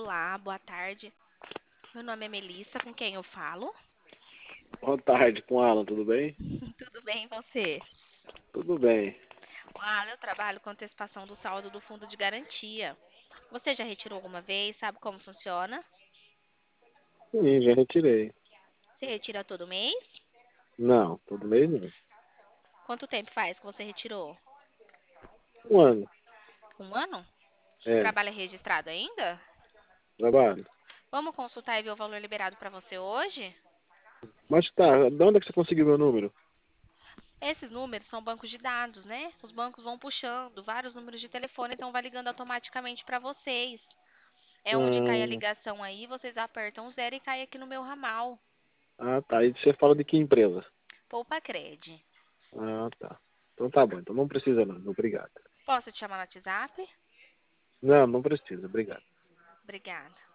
Olá, boa tarde. Meu nome é Melissa, com quem eu falo? Boa tarde, com o Alan, tudo bem? Tudo bem, e você? Tudo bem. Alan, eu trabalho com antecipação do saldo do fundo de garantia. Você já retirou alguma vez? Sabe como funciona? Sim, já retirei. Você retira todo mês? Não, todo mês não. Quanto tempo faz que você retirou? Um ano, Um ano? é, Trabalho é registrado ainda? trabalho. Vamos consultar e ver o valor liberado para você hoje? Mas tá, de onde é que você conseguiu meu número? Esses números são bancos de dados, né? Os bancos vão puxando vários números de telefone, então vai ligando automaticamente para vocês. É onde cai a Hum, ligação aí, vocês apertam o zero e cai aqui no meu ramal. tá. E você fala de que empresa? Poupa Cred. Ah, tá. Então tá bom, então não precisa não, obrigado. Posso te chamar no WhatsApp? Não, não precisa, obrigado. Obrigada.